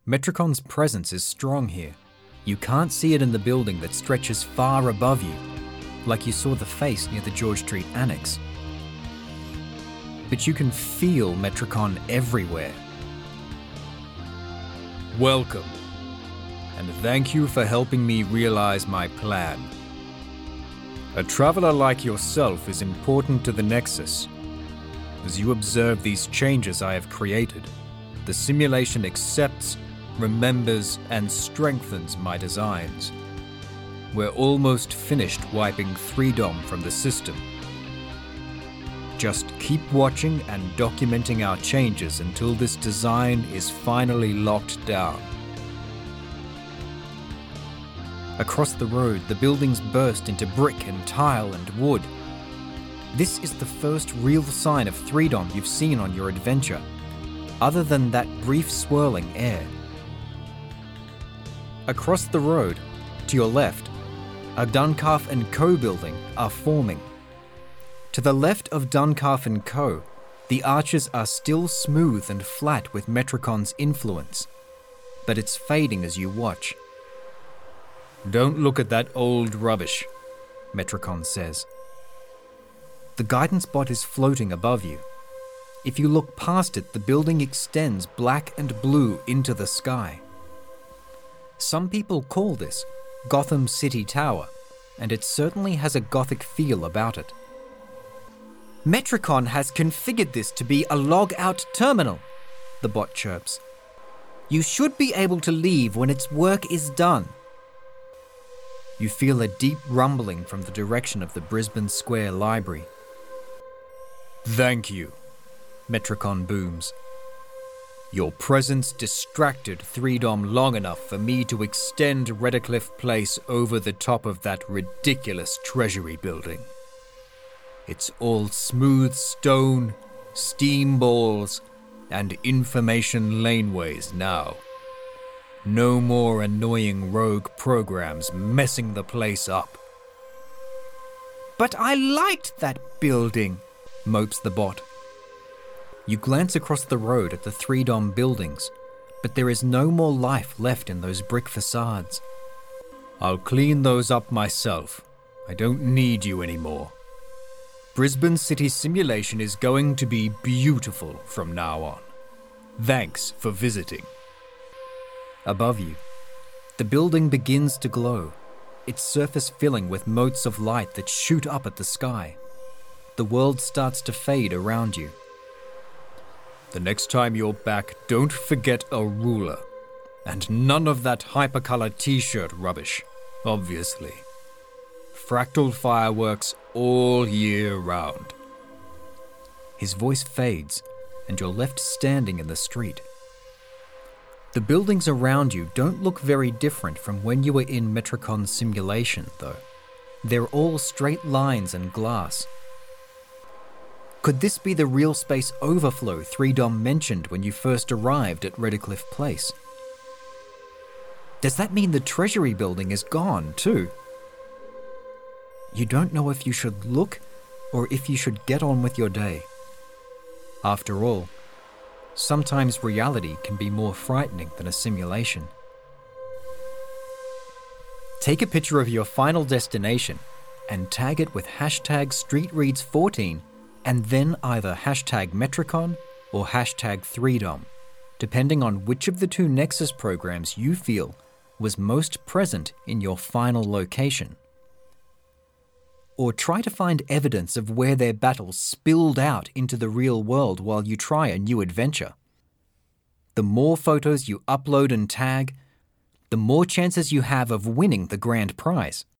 Metricon's presence is strong here. You can't see it in the building that stretches far above you, like you saw the face near the George Street Annex. But you can feel Metricon everywhere. Welcome, and thank you for helping me realize my plan. A traveler like yourself is important to the Nexus. As you observe these changes I have created, the simulation accepts, remembers, and strengthens my designs. We're almost finished wiping 3DOM from the system. Just keep watching and documenting our changes until this design is finally locked down. Across the road, the buildings burst into brick and tile and wood. This is the first real sign of 3DOM you've seen on your adventure, other than that brief swirling air. Across the road, to your left, a Duncalf & Co. building are forming. To the left of Duncalf & Co., the arches are still smooth and flat with Metricon's influence, but it's fading as you watch. Don't look at that old rubbish, Metricon says. The guidance bot is floating above you. If you look past it, the building extends black and blue into the sky. Some people call this Gotham City Tower, and it certainly has a Gothic feel about it. Metricon has configured this to be a log-out terminal, the bot chirps. You should be able to leave when its work is done. You feel a deep rumbling from the direction of the Brisbane Square Library. Thank you, Metricon booms. Your presence distracted 3DOM long enough for me to extend Redcliffe Place over the top of that ridiculous treasury building. It's all smooth stone, steam balls, and information laneways now. No more annoying rogue programs messing the place up. But I liked that building, mopes the bot. You glance across the road at the 3DOM buildings, but there is no more life left in those brick facades. I'll clean those up myself. I don't need you anymore. Brisbane City Simulation is going to be beautiful from now on. Thanks for visiting. Above you, the building begins to glow, its surface filling with motes of light that shoot up at the sky. The world starts to fade around you. The next time you're back, don't forget a ruler. And none of that hypercolor t-shirt rubbish, obviously. Fractal fireworks all year round. His voice fades, and you're left standing in the street. The buildings around you don't look very different from when you were in Metricon's simulation, though. They're all straight lines and glass. Could this be the real space overflow 3DOM mentioned when you first arrived at Redcliffe Place? Does that mean the Treasury building is gone too? You don't know if you should look or if you should get on with your day. After all, sometimes reality can be more frightening than a simulation. Take a picture of your final destination and tag it with #StreetReads14 and then either #Metricon or #3DOM, depending on which of the two Nexus programs you feel was most present in your final location. Or try to find evidence of where their battles spilled out into the real world while you try a new adventure. The more photos you upload and tag, the more chances you have of winning the grand prize.